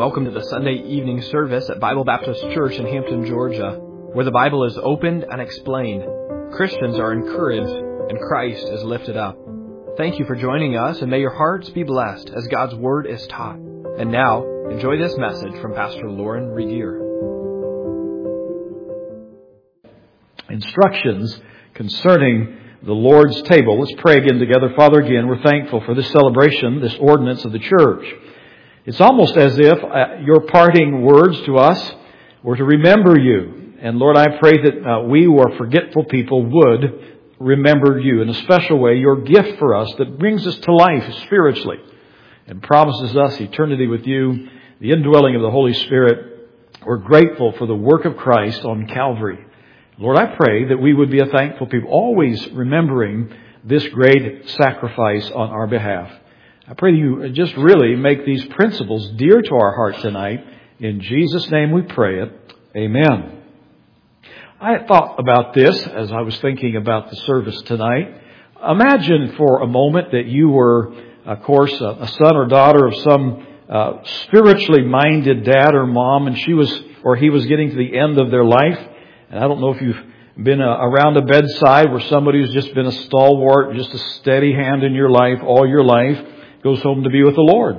Welcome to the Sunday evening service at Bible Baptist Church in Hampton, Georgia, where the Bible is opened and explained. Christians are encouraged and Christ is lifted up. Thank you for joining us, and may your hearts be blessed as God's Word is taught. And now, enjoy this message from Pastor Lauren Regier. Instructions concerning the Lord's table. Let's pray again together. Father, again, we're thankful for this celebration, this ordinance of the church. It's almost as if your parting words to us were to remember you. And Lord, I pray that we who are forgetful people would remember you in a special way, your gift for us that brings us to life spiritually and promises us eternity with you, the indwelling of the Holy Spirit. We're grateful for the work of Christ on Calvary. Lord, I pray that we would be a thankful people, always remembering this great sacrifice on our behalf. I pray that you just really make these principles dear to our heart tonight. In Jesus' name we pray it. Amen. I thought about this as I was thinking about the service tonight. Imagine for a moment that you were, of course, a son or daughter of some spiritually minded dad or mom, and he was getting to the end of their life. And I don't know if you've been around a bedside where somebody who's just been a stalwart, just a steady hand in your life all your life, goes home to be with the Lord.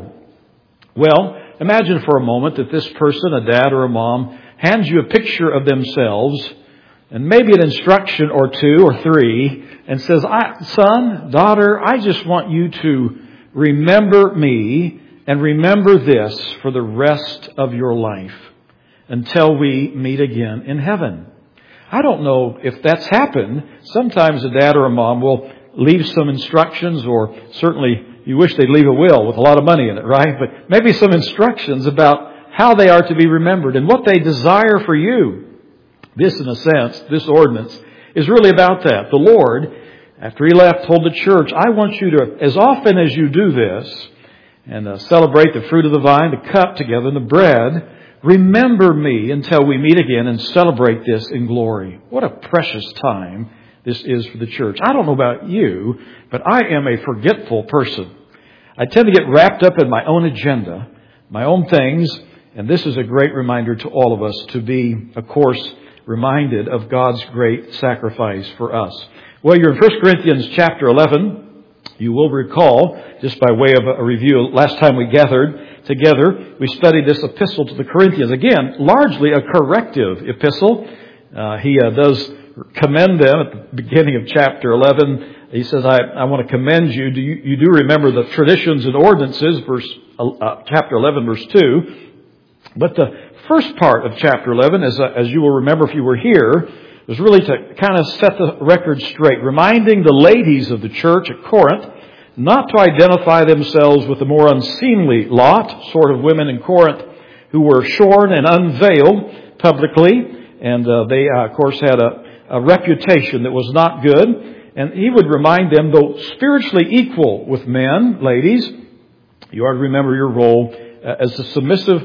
Well, imagine for a moment that this person, a dad or a mom, hands you a picture of themselves and maybe an instruction or two or three and says, son, daughter, I just want you to remember me and remember this for the rest of your life until we meet again in heaven. I don't know if that's happened. Sometimes a dad or a mom will leave some instructions, or certainly you wish they'd leave a will with a lot of money in it, right? But maybe some instructions about how they are to be remembered and what they desire for you. This, in a sense, this ordinance is really about that. The Lord, after He left, told the church, I want you to, as often as you do this, and celebrate the fruit of the vine, the cup together, and the bread, remember me until we meet again and celebrate this in glory. What a precious time this is for the church. I don't know about you, but I am a forgetful person. I tend to get wrapped up in my own agenda, my own things, and this is a great reminder to all of us to be, of course, reminded of God's great sacrifice for us. Well, you're in 1 Corinthians chapter 11. You will recall, just by way of a review, last time we gathered together, we studied this epistle to the Corinthians. Again, largely a corrective epistle. He does commend them at the beginning of chapter 11. He says, I want to commend you. You do remember the traditions and ordinances, chapter 11, verse 2. But the first part of chapter 11, as you will remember if you were here, was really to kind of set the record straight, reminding the ladies of the church at Corinth not to identify themselves with the more unseemly lot, sort of women in Corinth who were shorn and unveiled publicly. And they, of course, had a reputation that was not good. And he would remind them, though spiritually equal with men, ladies, you are to remember your role as a submissive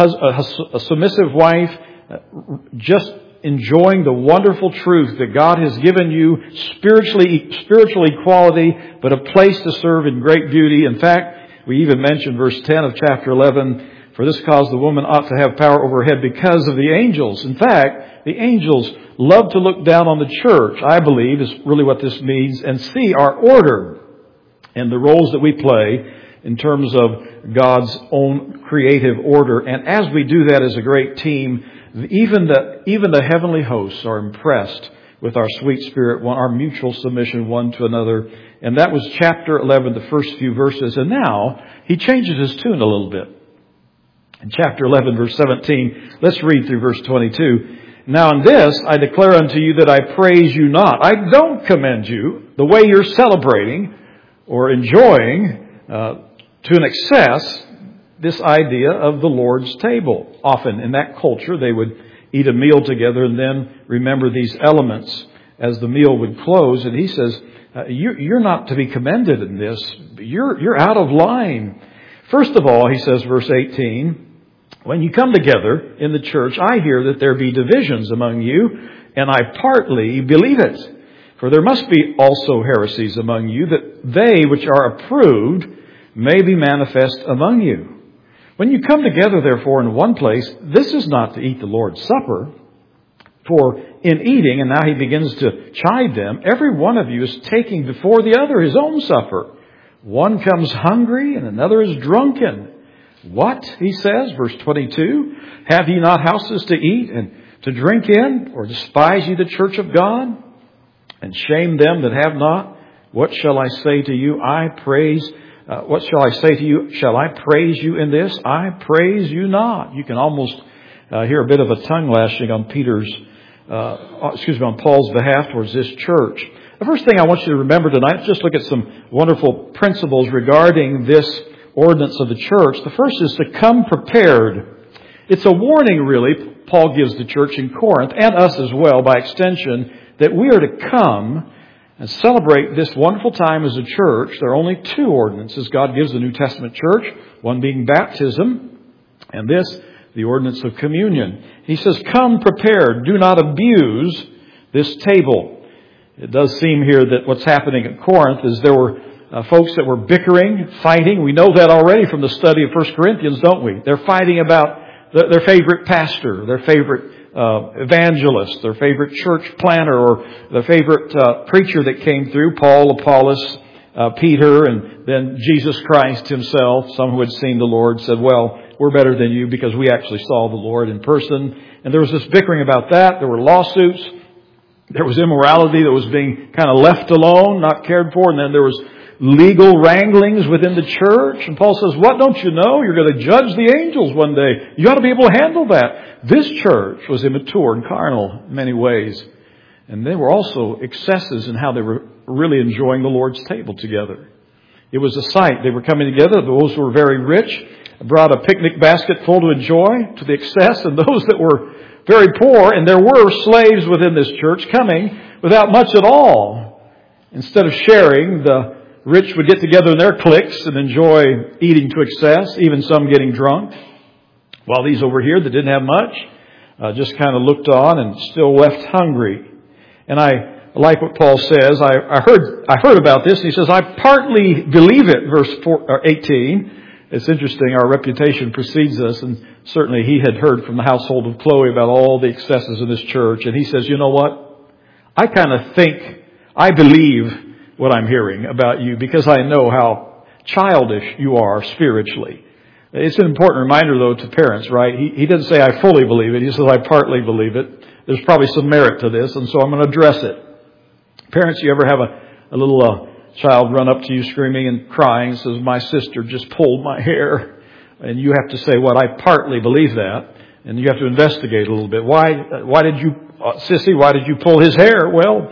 wife, just enjoying the wonderful truth that God has given you, spiritual equality, but a place to serve in great beauty. In fact, we even mentioned verse 10 of chapter 11, for this cause the woman ought to have power over her head because of the angels. In fact, the angels love to look down on the church, I believe, is really what this means, and see our order and the roles that we play in terms of God's own creative order. And as we do that as a great team, even the heavenly hosts are impressed with our sweet spirit, our mutual submission one to another. And that was chapter 11, the first few verses. And now he changes his tune a little bit. In chapter 11, verse 17, let's read through verse 22. Now in this I declare unto you that I praise you not. I don't commend you the way you're celebrating or enjoying to an excess this idea of the Lord's table. Often in that culture they would eat a meal together and then remember these elements as the meal would close. And he says, you're not to be commended in this. You're out of line. First of all, he says, verse 18, when you come together in the church, I hear that there be divisions among you, and I partly believe it. For there must be also heresies among you, that they which are approved may be manifest among you. When you come together, therefore, in one place, this is not to eat the Lord's Supper. For in eating, and now he begins to chide them, every one of you is taking before the other his own supper. One comes hungry and another is drunken. What, he says, verse 22, have ye not houses to eat and to drink in? Or despise ye the church of God? And shame them that have not? What shall I say to you? What shall I say to you? Shall I praise you in this? I praise you not. You can almost hear a bit of a tongue lashing on on Paul's behalf towards this church. The first thing I want you to remember tonight is just look at some wonderful principles regarding this ordinance of the church. The first is to come prepared. It's a warning, really, Paul gives the church in Corinth, and us as well, by extension, that we are to come and celebrate this wonderful time as a church. There are only two ordinances God gives the New Testament church, one being baptism, and this, the ordinance of communion. He says, come prepared, do not abuse this table. It does seem here that what's happening at Corinth is there were folks that were bickering, fighting. We know that already from the study of 1 Corinthians, don't we? They're fighting about their favorite pastor, their favorite evangelist, their favorite church planter, or their favorite preacher that came through, Paul, Apollos, Peter, and then Jesus Christ himself. Some who had seen the Lord said, well, we're better than you because we actually saw the Lord in person. And there was this bickering about that. There were lawsuits. There was immorality that was being kind of left alone, not cared for. And then there was legal wranglings within the church. And Paul says, what, don't you know? You're going to judge the angels one day. You ought to be able to handle that. This church was immature and carnal in many ways. And they were also excesses in how they were really enjoying the Lord's table together. It was a sight. They were coming together. Those who were very rich brought a picnic basket full to enjoy to the excess. And those that were very poor, and there were slaves within this church coming without much at all. Instead of sharing, the rich would get together in their cliques and enjoy eating to excess, even some getting drunk. While these over here that didn't have much just kind of looked on and still left hungry. And I like what Paul says. I heard about this. And he says, I partly believe it, verse 18. It's interesting. Our reputation precedes us. And certainly he had heard from the household of Chloe about all the excesses in this church. And he says, you know what? I kind of think, I believe what I'm hearing about you because I know how childish you are spiritually. It's an important reminder, though, to parents, right? He doesn't say, I fully believe it. He says, I partly believe it. There's probably some merit to this, and so I'm going to address it. Parents, you ever have a little child run up to you screaming and crying and says, my sister just pulled my hair. And you have to say, well, I partly believe that. And you have to investigate a little bit. Why did you, Sissy, why did you pull his hair? Well,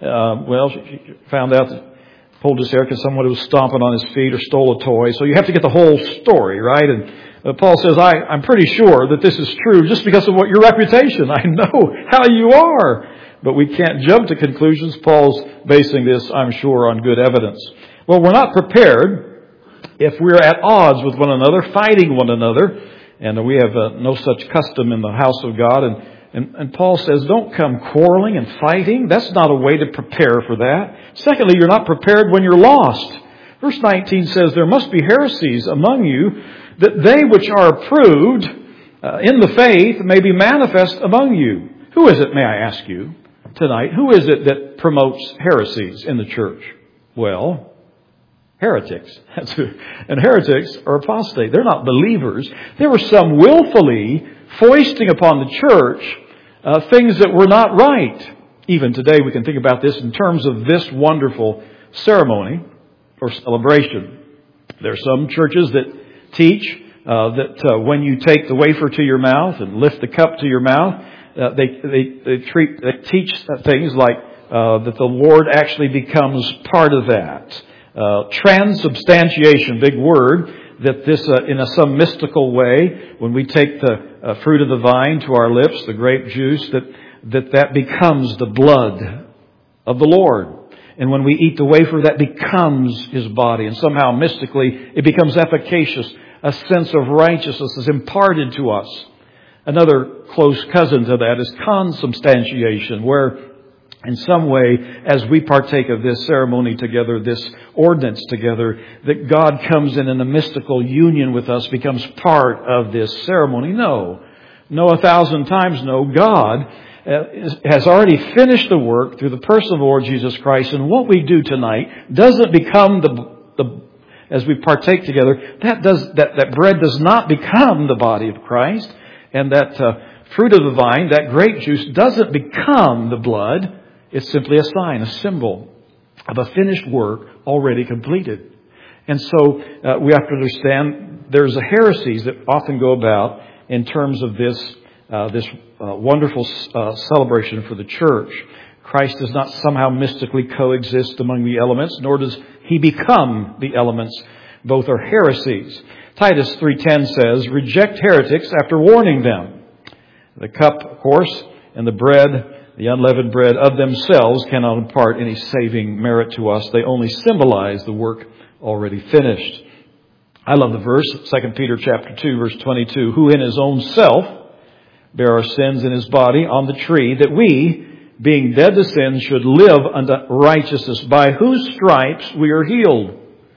she found out that pulled his hair because someone was stomping on his feet or stole a toy. So you have to get the whole story, right? And Paul says, I'm pretty sure that this is true just because of what your reputation. I know how you are. But we can't jump to conclusions. Paul's basing this, I'm sure, on good evidence. Well, we're not prepared if we're at odds with one another, fighting one another. And we have no such custom in the house of God. And Paul says, don't come quarreling and fighting. That's not a way to prepare for that. Secondly, you're not prepared when you're lost. Verse 19 says, there must be heresies among you, that they which are approved in the faith may be manifest among you. Who is it, may I ask you tonight? Who is it that promotes heresies in the church? Well, heretics. And heretics are apostate. They're not believers. There were some willfully foisting upon the church things that were not right. Even today we can think about this in terms of this wonderful ceremony or celebration. There are some churches that teach that when you take the wafer to your mouth and lift the cup to your mouth, they teach things like that the Lord actually becomes part of that. Transubstantiation, big word, that this in some mystical way, when we take the fruit of the vine to our lips, the grape juice, that becomes the blood of the Lord. And when we eat the wafer, that becomes His body. And somehow mystically, it becomes efficacious. A sense of righteousness is imparted to us. Another close cousin to that is consubstantiation, where in some way, as we partake of this ceremony together, this ordinance together, that God comes in a mystical union with us, becomes part of this ceremony. No, 1,000 times no. God has already finished the work through the person of the Lord Jesus Christ, and what we do tonight doesn't become as we partake together, that bread does not become the body of Christ, and that fruit of the vine, that grape juice, doesn't become the blood. It's simply a sign, a symbol of a finished work already completed. And so we have to understand there's heresies that often go about in terms of this wonderful celebration for the church. Christ does not somehow mystically coexist among the elements, nor does He become the elements. Both are heresies. Titus 3:10 says, "Reject heretics after warning them." The cup, of course, and the bread, the unleavened bread of themselves cannot impart any saving merit to us. They only symbolize the work already finished. I love the verse, 2 Peter chapter 2, verse 22, "Who in His own self bare our sins in His body on the tree, that we, being dead to sin, should live unto righteousness, by whose stripes we are healed."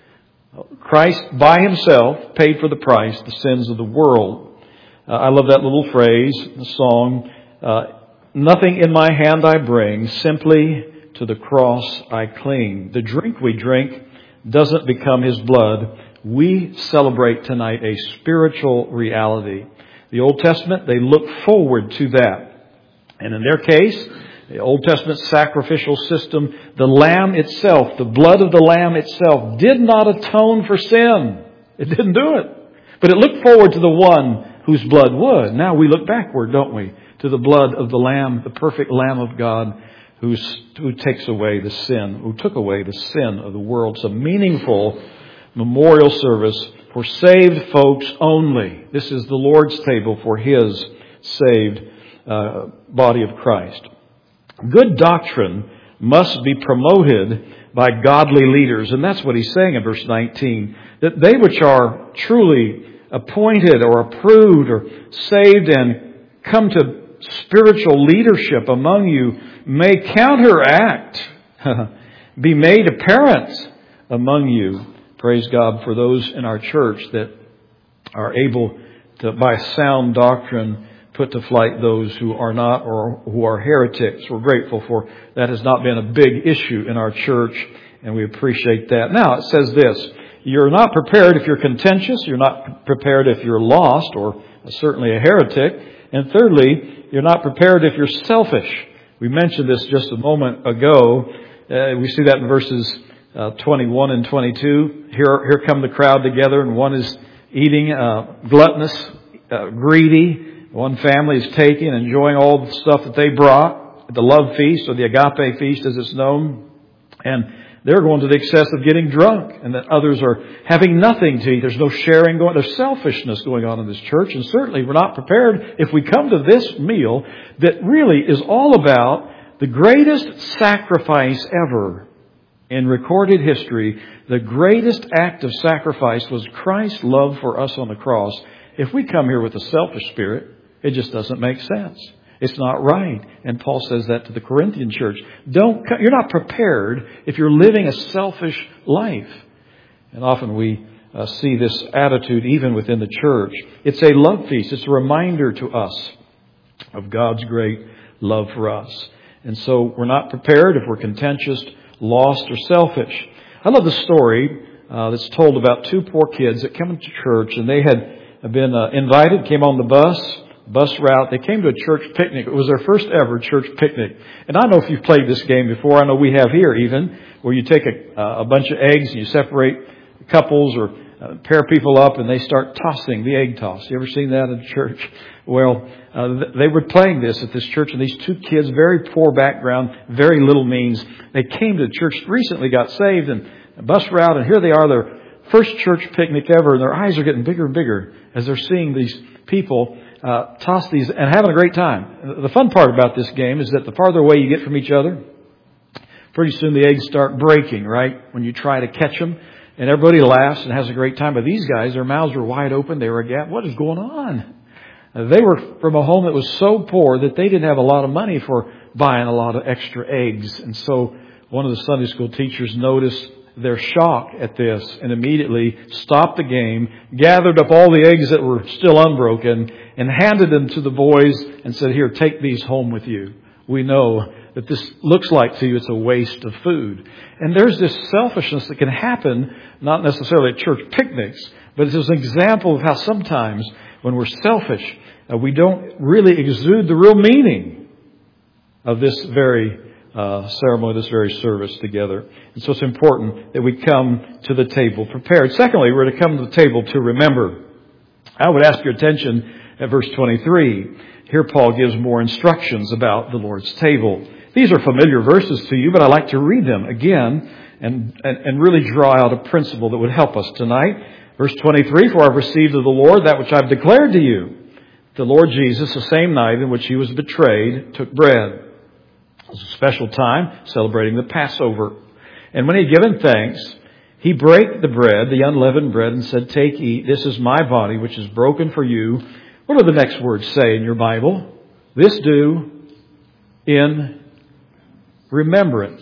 Christ by Himself paid for the price, the sins of the world. I love that little phrase, the song, "Nothing in my hand I bring, simply to the cross I cling." The drink we drink doesn't become His blood. We celebrate tonight a spiritual reality. The Old Testament, they look forward to that. And in their case, the Old Testament sacrificial system, the lamb itself, the blood of the lamb itself, did not atone for sin. It didn't do it. But it looked forward to the one whose blood would. Now we look backward, don't we? To the blood of the Lamb, the perfect Lamb of God, who takes away the sin, who took away the sin of the world. It's a meaningful memorial service for saved folks only. This is the Lord's table for His saved body of Christ. Good doctrine must be promoted by godly leaders. And that's what he's saying in verse 19. That they which are truly appointed or approved or saved and come to spiritual leadership among you may counteract, be made apparent among you. Praise God for those in our church that are able to, by sound doctrine, put to flight those who are not or who are heretics. We're grateful for that. Has not been a big issue in our church, and we appreciate that. Now, it says this: you're not prepared if you're contentious. You're not prepared if you're lost or certainly a heretic. And thirdly, you're not prepared if you're selfish. We mentioned this just a moment ago. We see that in verses 21 and 22. Here come the crowd together, and one is eating, gluttonous, greedy. One family is taking and enjoying all the stuff that they brought, the love feast or the agape feast as it's known. And they're going to the excess of getting drunk, and that others are having nothing to eat. There's no sharing going. There's selfishness going on in this church, and certainly we're not prepared if we come to this meal that really is all about the greatest sacrifice ever in recorded history. The greatest act of sacrifice was Christ's love for us on the cross. If we come here with a selfish spirit, it just doesn't make sense. It's not right. And Paul says that to the Corinthian church. You're not prepared if you're living a selfish life. And often we see this attitude even within the church. It's a love feast. It's a reminder to us of God's great love for us. And so we're not prepared if we're contentious, lost, or selfish. I love the story that's told about two poor kids that came to church, and they had been invited, came on the bus route. They came to a church picnic. It was their first ever church picnic. And I don't know if you've played this game before. I know we have here even, where you take a bunch of eggs and you separate couples or pair people up and they start tossing the egg toss. You ever seen that in church? Well, they were playing this at this church, and these two kids, very poor background, very little means. They came to the church, recently got saved, and a bus route, and here they are, their first church picnic ever, and their eyes are getting bigger and bigger as they're seeing these people toss these and having a great time. The fun part about this game is that the farther away you get from each other, pretty soon the eggs start breaking, right? When you try to catch them, and everybody laughs and has a great time. But these guys, their mouths were wide open. They were agape. What is going on? They were from a home that was so poor that they didn't have a lot of money for buying a lot of extra eggs. And so one of the Sunday school teachers noticed their shock at this and immediately stopped the game, gathered up all the eggs that were still unbroken, and handed them to the boys and said, "Here, take these home with you. We know that this looks like to you it's a waste of food." And there's this selfishness that can happen, not necessarily at church picnics, but it's an example of how sometimes when we're selfish, we don't really exude the real meaning of this very ceremony, this very service together. And so it's important that we come to the table prepared. Secondly, we're to come to the table to remember. I would ask your attention at verse 23. Here Paul gives more instructions about the Lord's table. These are familiar verses to you, but I'd like to read them again and really draw out a principle that would help us tonight. Verse 23, "For I've received of the Lord that which I've declared to you. The Lord Jesus, the same night in which he was betrayed, took bread." It was a special time celebrating the Passover. "And when he had given thanks, he brake the bread, the unleavened bread, and said, 'Take, eat, this is my body, which is broken for you.'" What do the next words say in your Bible? "This do in remembrance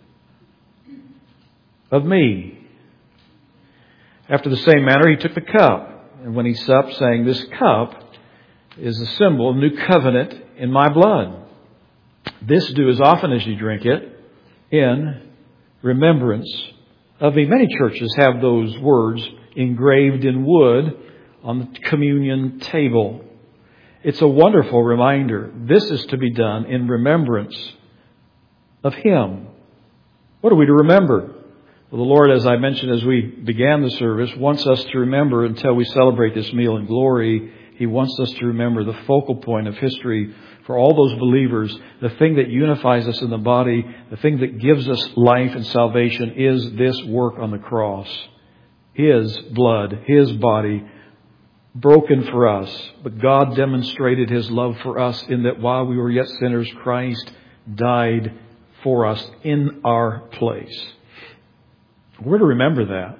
of me." After the same manner, he took the cup, and when he supped, saying, "This cup is a symbol of new covenant in my blood. This do as often as you drink it in remembrance of me." Many churches have those words engraved in wood on the communion table. It's a wonderful reminder. This is to be done in remembrance of Him. What are we to remember? Well, the Lord, as I mentioned as we began the service, wants us to remember until we celebrate this meal in glory. He wants us to remember the focal point of history for all those believers. The thing that unifies us in the body, the thing that gives us life and salvation is this work on the cross. His blood, His body, broken for us. But God demonstrated His love for us in that while we were yet sinners, Christ died for us in our place. We're to remember that.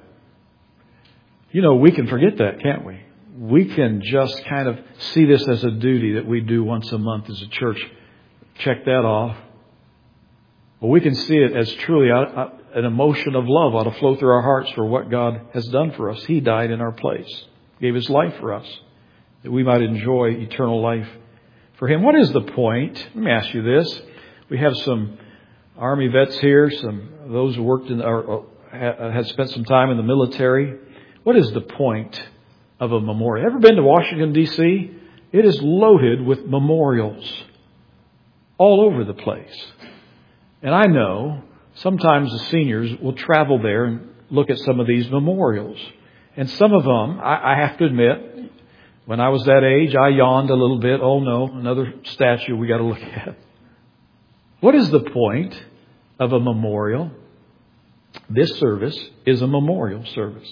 You know, we can forget that, can't we? We can just kind of see this as a duty that we do once a month as a church. Check that off. But we can see it as truly an emotion of love ought to flow through our hearts for what God has done for us. He died in our place, gave His life for us, that we might enjoy eternal life for Him. What is the point? Let me ask you this. We have some Army vets here, some of those who worked in or had spent some time in the military. What is the point of a memorial? Ever been to Washington, D.C.? It is loaded with memorials all over the place. And I know sometimes the seniors will travel there and look at some of these memorials. And some of them, I have to admit, when I was that age, I yawned a little bit. Oh no, another statue we got to look at. What is the point of a memorial? This service is a memorial service.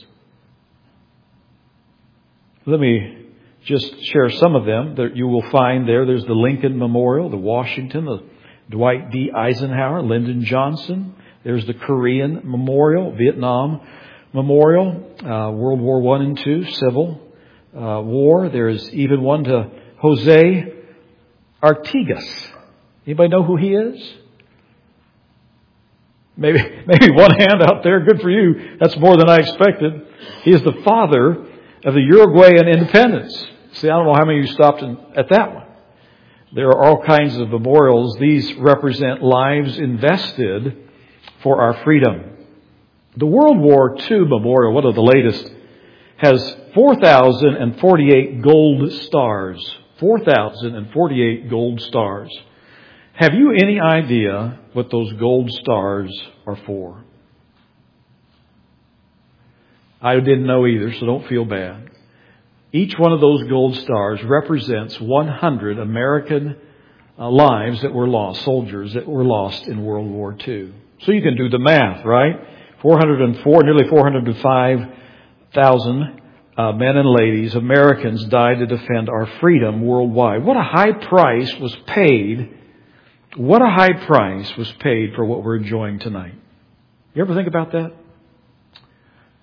Let me just share some of them that you will find there. There's the Lincoln Memorial, the Washington, the Dwight D. Eisenhower, Lyndon Johnson. There's the Korean Memorial, Vietnam Memorial, World War I and II, Civil War. There's even one to Jose Artigas. Anybody know who he is? Maybe one hand out there. Good for you. That's more than I expected. He is the father of the Uruguayan independence. See, I don't know how many of you stopped at that one. There are all kinds of memorials. These represent lives invested for our freedom. The World War II Memorial, one of the latest, has 4,048 gold stars. 4,048 gold stars. Have you any idea what those gold stars are for? I didn't know either, so don't feel bad. Each one of those gold stars represents 100 American lives that were lost, soldiers that were lost in World War II. So you can do the math, right? 404, nearly 405,000 men and ladies, Americans, died to defend our freedom worldwide. What a high price was paid. What a high price was paid for what we're enjoying tonight. You ever think about that?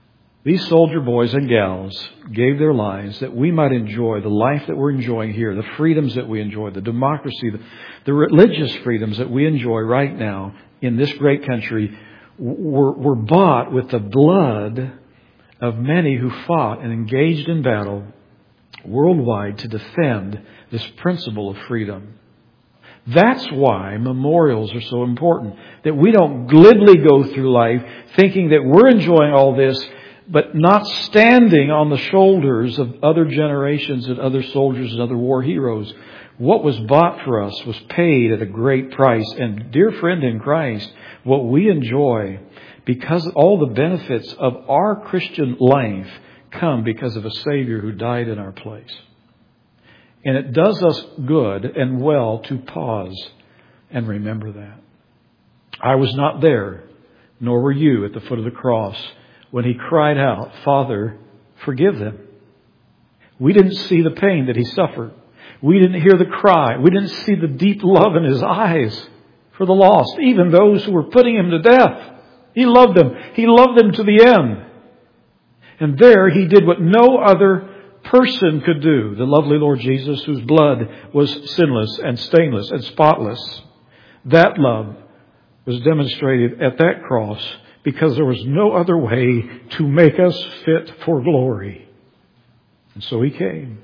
These soldier boys and gals gave their lives that we might enjoy the life that we're enjoying here, the freedoms that we enjoy, the democracy, the religious freedoms that we enjoy right now in this great country were bought with the blood of many who fought and engaged in battle worldwide to defend this principle of freedom. That's why memorials are so important. That we don't glibly go through life thinking that we're enjoying all this, but not standing on the shoulders of other generations and other soldiers and other war heroes. What was bought for us was paid at a great price. And dear friend in Christ, what we enjoy because all the benefits of our Christian life come because of a Savior who died in our place. And it does us good and well to pause and remember that. I was not there, nor were you, at the foot of the cross when He cried out, "Father, forgive them." We didn't see the pain that He suffered. We didn't hear the cry. We didn't see the deep love in His eyes for the lost, even those who were putting Him to death. He loved them. He loved them to the end. And there He did what no other person could do. The lovely Lord Jesus, whose blood was sinless and stainless and spotless. That love was demonstrated at that cross because there was no other way to make us fit for glory. And so He came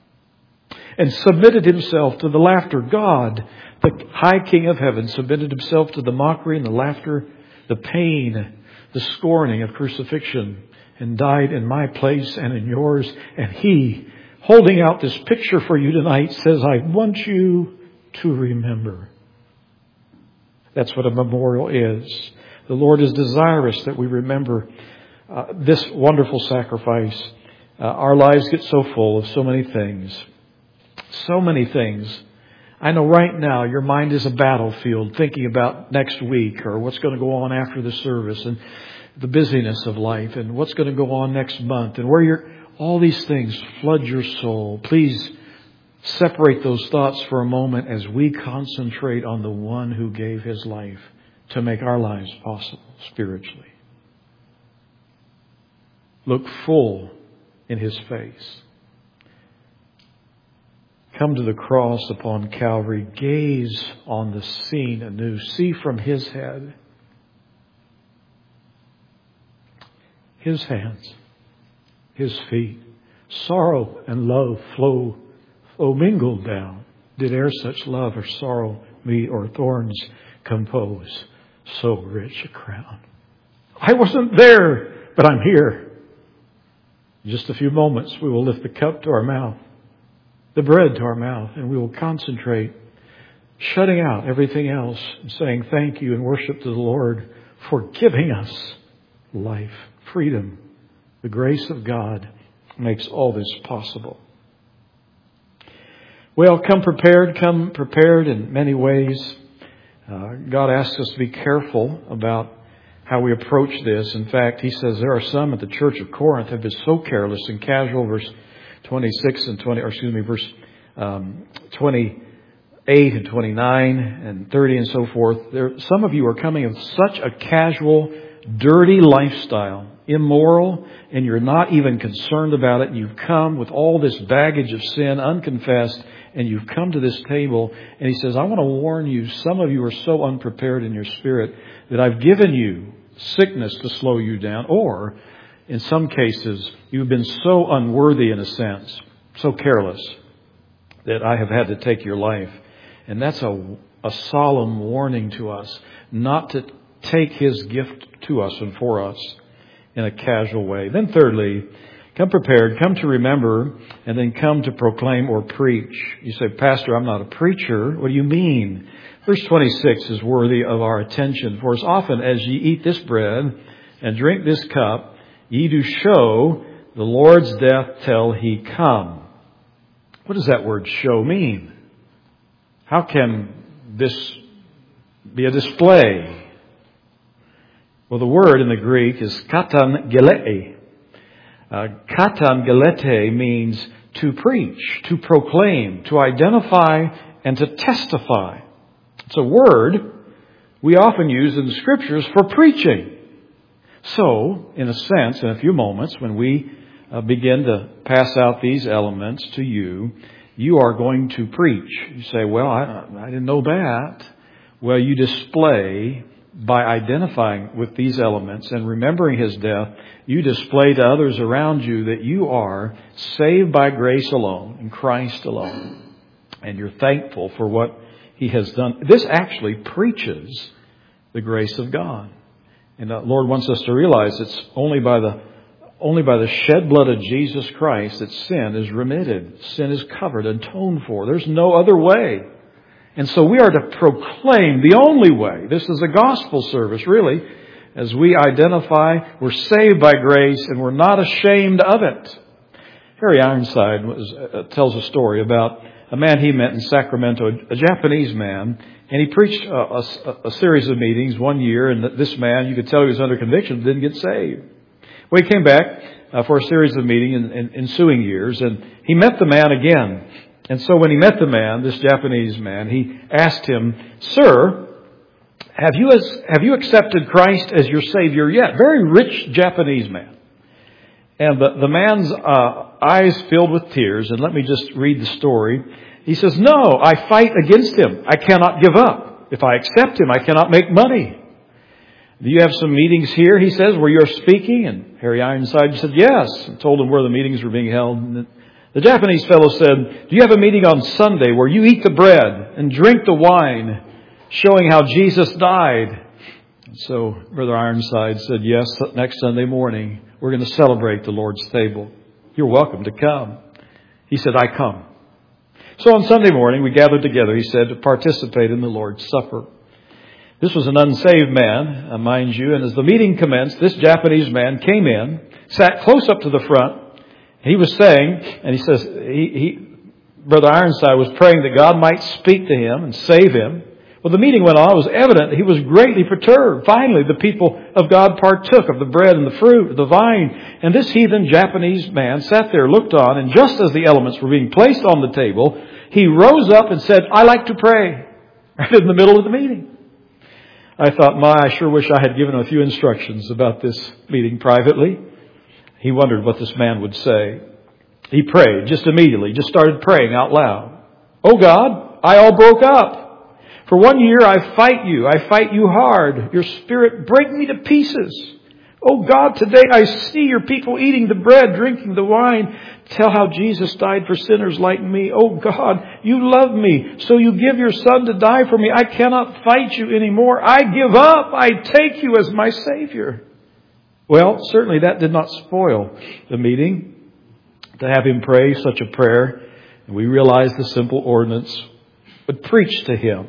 and submitted Himself to the laughter. God, the high King of heaven, submitted Himself to the mockery and the laughter, the pain, the scorning of crucifixion, and died in my place and in yours. And He, holding out this picture for you tonight, says, "I want you to remember." That's what a memorial is. The Lord is desirous that we remember this wonderful sacrifice. Our lives get so full of so many things. So many things. I know right now your mind is a battlefield thinking about next week or what's going to go on after the service and the busyness of life and what's going to go on next month and where all these things flood your soul. Please separate those thoughts for a moment as we concentrate on the one who gave His life to make our lives possible spiritually. Look full in His face. Come to the cross upon Calvary. Gaze on the scene anew. See from His head, His hands, His feet. Sorrow and love flow mingled down. Did e'er such love or sorrow meet or thorns compose so rich a crown? I wasn't there, but I'm here. In just a few moments, we will lift the cup to our mouth, the bread to our mouth, and we will concentrate, shutting out everything else and saying thank you and worship to the Lord for giving us life, freedom. The grace of God makes all this possible. Well, come prepared in many ways. God asks us to be careful about how we approach this. In fact, He says there are some at the church of Corinth have been so careless and casual. Verse 26 and 20, or excuse me, verse 28 and 29 and 30 and so forth. Some of you are coming of such a casual, dirty lifestyle, immoral, and you're not even concerned about it. You've come with all this baggage of sin unconfessed, and you've come to this table, and He says, I want to warn you, some of you are so unprepared in your spirit that I've given you sickness to slow you down, or in some cases, you've been so unworthy in a sense, so careless, that I have had to take your life. And that's a solemn warning to us, not to take His gift to us and for us in a casual way. Then thirdly, come prepared, come to remember, and then come to proclaim or preach. You say, Pastor, I'm not a preacher. What do you mean? Verse 26 is worthy of our attention. For as often as ye eat this bread and drink this cup, ye do show the Lord's death till He come. What does that word show mean? How can this be a display? Well, the word in the Greek is katangelete. Katangelete means to preach, to proclaim, to identify, and to testify. It's a word we often use in the Scriptures for preaching. So, in a sense, in a few moments, when we begin to pass out these elements to you, you are going to preach. You say, well, I didn't know that. Well, you display, by identifying with these elements and remembering His death, you display to others around you that you are saved by grace alone, in Christ alone. And you're thankful for what He has done. This actually preaches the grace of God. And the Lord wants us to realize it's only by the shed blood of Jesus Christ that sin is remitted. Sin is covered, atoned for. There's no other way. And so we are to proclaim the only way. This is a gospel service, really, as we identify we're saved by grace and we're not ashamed of it. Harry Ironside tells a story about a man he met in Sacramento, a Japanese man, and he preached a series of meetings one year, and this man, you could tell he was under conviction, didn't get saved. Well, he came back for a series of meetings in ensuing years, and he met the man again. And so when he met the man, this Japanese man, he asked him, "Sir, have you accepted Christ as your Savior yet?" Very rich Japanese man. And the man's eyes filled with tears, and let me just read the story. He says, "No, I fight against Him. I cannot give up. If I accept Him, I cannot make money." "Do you have some meetings here," he says, "where you're speaking?" And Harry Ironside said, "Yes," and told him where the meetings were being held. And the Japanese fellow said, "Do you have a meeting on Sunday where you eat the bread and drink the wine, showing how Jesus died?" And so Brother Ironside said, "Yes, next Sunday morning we're going to celebrate the Lord's table. You're welcome to come." He said, "I come." So on Sunday morning we gathered together, he said, to participate in the Lord's Supper. This was an unsaved man, mind you, and as the meeting commenced, this Japanese man came in, sat close up to the front. He was saying, and he says, Brother Ironside was praying that God might speak to him and save him. Well, the meeting went on. It was evident that he was greatly perturbed. Finally, the people of God partook of the bread and the fruit, the vine. And this heathen Japanese man sat there, looked on, and just as the elements were being placed on the table, he rose up and said, "I like to pray," right in the middle of the meeting. I thought, I sure wish I had given him a few instructions about this meeting privately. He wondered what this man would say. He prayed just immediately, just started praying out loud. "Oh God, I all broke up. For 1 year I fight you hard. Your Spirit break me to pieces. Oh God, today I see your people eating the bread, drinking the wine. Tell how Jesus died for sinners like me. Oh God, you love me, so you give your Son to die for me. I cannot fight you anymore. I give up. I take you as my Savior." Well, certainly that did not spoil the meeting to have him pray such a prayer. And we realize the simple ordinance, but preach to him.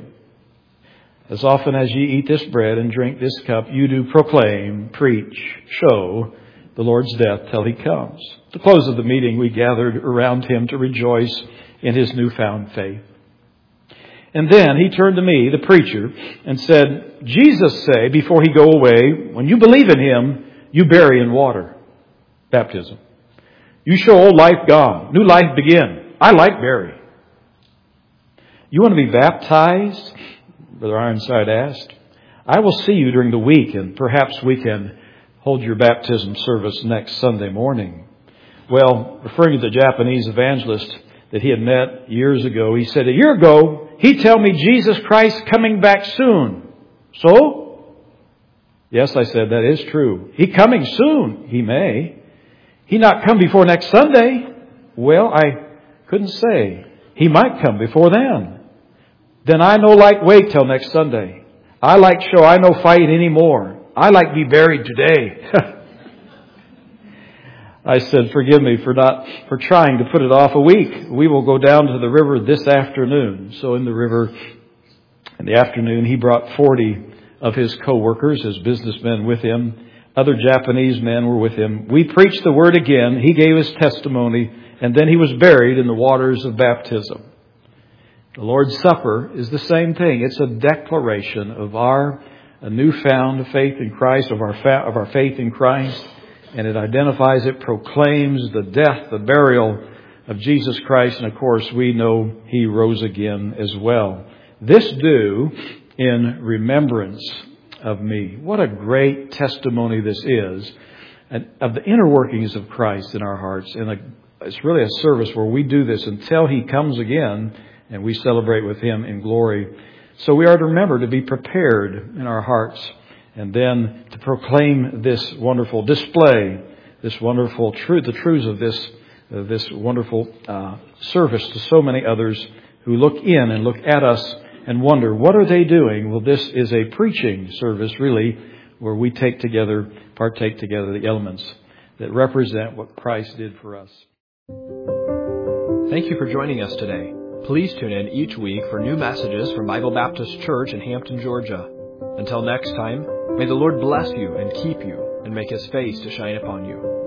"As often as ye eat this bread and drink this cup, you do proclaim, preach, show the Lord's death till He comes." At the close of the meeting, we gathered around him to rejoice in his newfound faith. And then he turned to me, the preacher, and said, "Jesus say, before He go away, when you believe in Him, you bury in water. Baptism. You show old life gone. New life begin. I like bury." "You want to be baptized?" Brother Ironside asked. "I will see you during the week, and perhaps we can hold your baptism service next Sunday morning." Well, referring to the Japanese evangelist that he had met years ago, he said, "A year ago, he tell me Jesus Christ coming back soon. So?" "Yes," I said, "that is true. He coming soon. He may. He not come before next Sunday." "Well, I couldn't say. He might come before then." "Then I no like wait till next Sunday. I like show I no fight anymore. I like be buried today." I said, "Forgive me for trying to put it off a week. We will go down to the river this afternoon." So in the river in the afternoon, he brought 40 of his co-workers, his businessmen with him. Other Japanese men were with him. We preached the word again. He gave his testimony, and then he was buried in the waters of baptism. The Lord's Supper is the same thing. It's a declaration of our newfound faith in Christ, of our faith in Christ. And it identifies, it proclaims the death, the burial of Jesus Christ. And of course, we know He rose again as well. This do in remembrance of me. What a great testimony this is of the inner workings of Christ in our hearts. And it's really a service where we do this until He comes again and we celebrate with Him in glory. So we are to remember to be prepared in our hearts and then to proclaim this wonderful display, this wonderful truth, the truths of this wonderful service to so many others who look in and look at us and wonder, what are they doing? Well, this is a preaching service, really, where we partake together the elements that represent what Christ did for us. Thank you for joining us today. Please tune in each week for new messages from Bible Baptist Church in Hampton, Georgia. Until next time, may the Lord bless you and keep you and make His face to shine upon you.